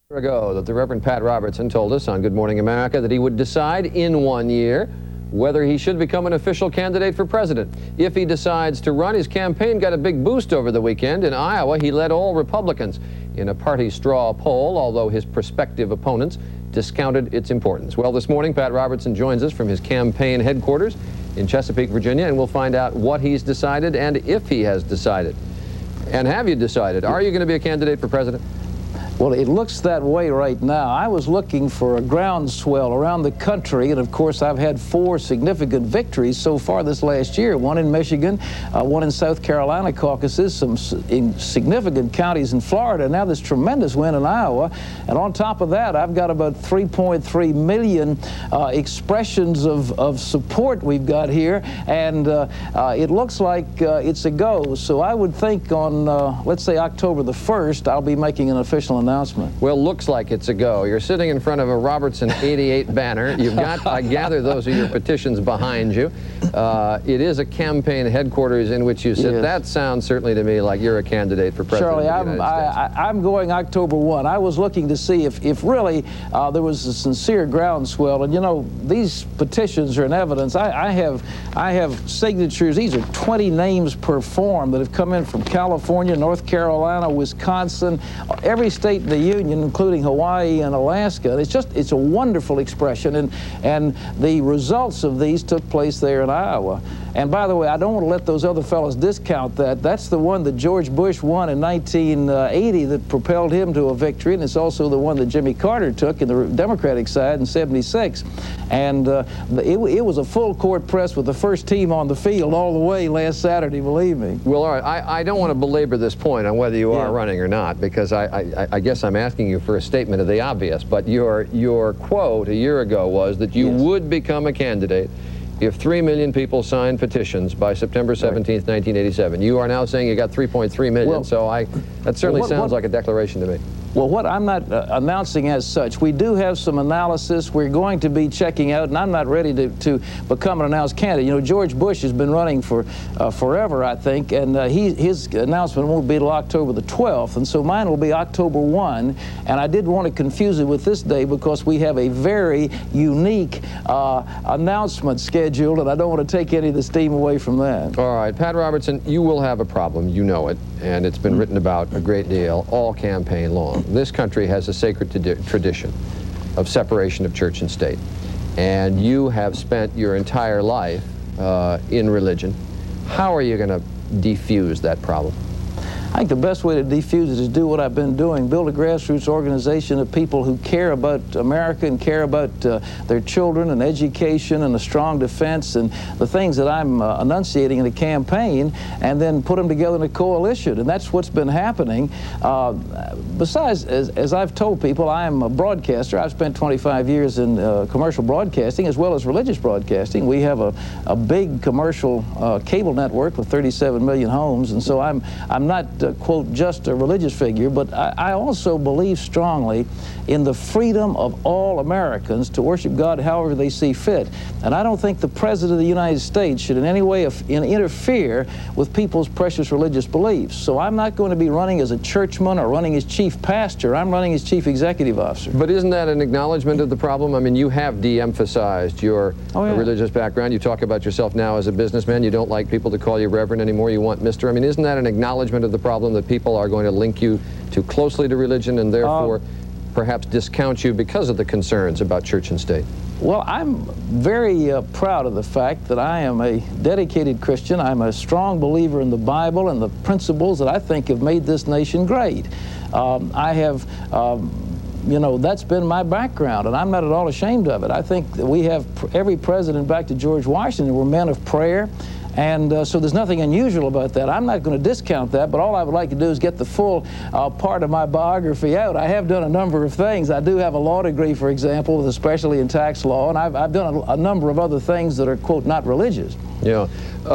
Ago that the Reverend Pat Robertson told us on Good Morning America that he would decide in 1 year whether he should become an official candidate for president. If he decides to run, his campaign got a big boost over the weekend. In Iowa, he led all Republicans in a party straw poll, although his prospective opponents discounted its importance. Well, this morning, Pat Robertson joins us from his campaign headquarters in Chesapeake, Virginia, and we'll find out what he's decided and if he has decided. And have you decided? Are you going to be a candidate for president? Well, it looks that way right now. I was looking for a groundswell around the country, and of course I've had 4 significant victories so far this last year. One in Michigan, one in South Carolina caucuses, some in significant counties in Florida, now this tremendous win in Iowa. And on top of that, I've got about 3.3 million expressions of support we've got here, and it looks like it's a go. So I would think on, let's say October the 1st, I'll be making an official announcement. Well, looks like it's a go. You're sitting in front of a Robertson 88 banner. You've got, I gather, those are your petitions behind you. It is a campaign headquarters in which you sit. Yes. That sounds certainly to me like you're a candidate for president Charlie, of the United States. I'm going October 1. I was looking to see if really there was a sincere groundswell. And, you know, these petitions are in evidence. I have signatures. These are 20 names per form that have come in from California, North Carolina, Wisconsin, every state in the union, including Hawaii and Alaska. It's a wonderful expression, and the results of these took place there in Iowa. And by the way, I don't want to let those other fellows discount that. That's the one that George Bush won in 1980 that propelled him to a victory, and it's also the one that Jimmy Carter took in the Democratic side in '76. And it was a full court press with the first team on the field all the way last Saturday, believe me. Well, all right, I don't want to belabor this point on whether you are running or not, because I guess I'm asking you for a statement of the obvious, but your quote a year ago was that you would become a candidate if 3 million people signed petitions by September 17th, 1987. You are now saying you got 3.3 million, well, so that certainly sounds like a declaration to me. Well, what I'm not announcing as such, we do have some analysis we're going to be checking out, and I'm not ready to become an announced candidate. You know, George Bush has been running for forever, I think, and his announcement won't be till October the 12th, and so mine will be October 1, and I did want to confuse it with this day because we have a very unique announcement scheduled, and I don't want to take any of the steam away from that. All right, Pat Robertson, you will have a problem, you know it, and it's been written about a great deal all campaign long. This country has a sacred tradition of separation of church and state, and you have spent your entire life in religion. How are you going to defuse that problem? I think the best way to defuse it is do what I've been doing, build a grassroots organization of people who care about America and care about their children and education and a strong defense and the things that I'm enunciating in the campaign, and then put them together in a coalition. And that's what's been happening. Besides, as I've told people, I am a broadcaster. I've spent 25 years in commercial broadcasting as well as religious broadcasting. We have a big commercial cable network with 37 million homes, and so I'm not quote, just a religious figure, but I also believe strongly in the freedom of all Americans to worship God however they see fit. And I don't think the President of the United States should in any way interfere with people's precious religious beliefs. So I'm not going to be running as a churchman or running as chief pastor. I'm running as chief executive officer. But isn't that an acknowledgement of the problem? I mean, you have de-emphasized your religious background. You talk about yourself now as a businessman. You don't like people to call you Reverend anymore. You want Mr. I mean, isn't that an acknowledgement of the problem that people are going to link you too closely to religion and therefore perhaps discount you because of the concerns about church and state? Well, I'm very proud of the fact that I am a dedicated Christian. I'm a strong believer in the Bible and the principles that I think have made this nation great. I have you know, that's been my background, and I'm not at all ashamed of it. I think that we have every president back to George Washington were men of prayer. And so there's nothing unusual about that. I'm not going to discount that, but all I would like to do is get the full part of my biography out. I have done a number of things. I do have a law degree, for example, especially in tax law, and I've done a number of other things that are, quote, not religious. Yeah.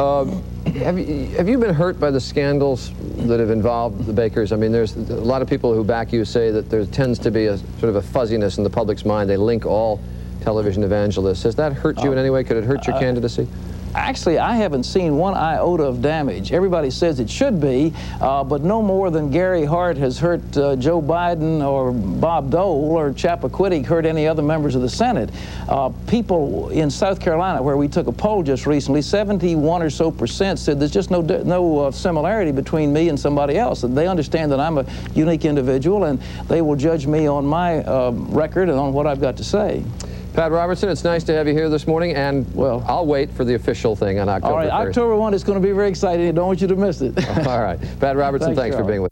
Have you been hurt by the scandals that have involved the Bakers? I mean, there's a lot of people who back you say that there tends to be a sort of a fuzziness in the public's mind. They link all television evangelists. Has that hurt you in any way? Could it hurt your candidacy? Actually, I haven't seen one iota of damage. Everybody says it should be, but no more than Gary Hart has hurt Joe Biden or Bob Dole or Chappaquiddick hurt any other members of the Senate. People in South Carolina, where we took a poll just recently, 71% or so said there's just no similarity between me and somebody else. They understand that I'm a unique individual, and they will judge me on my record and on what I've got to say. Pat Robertson, it's nice to have you here this morning, and well, I'll wait for the official thing on October 1st. All right, October 1 is going to be very exciting. I don't want you to miss it. All right. Pat Robertson, thanks for being with us.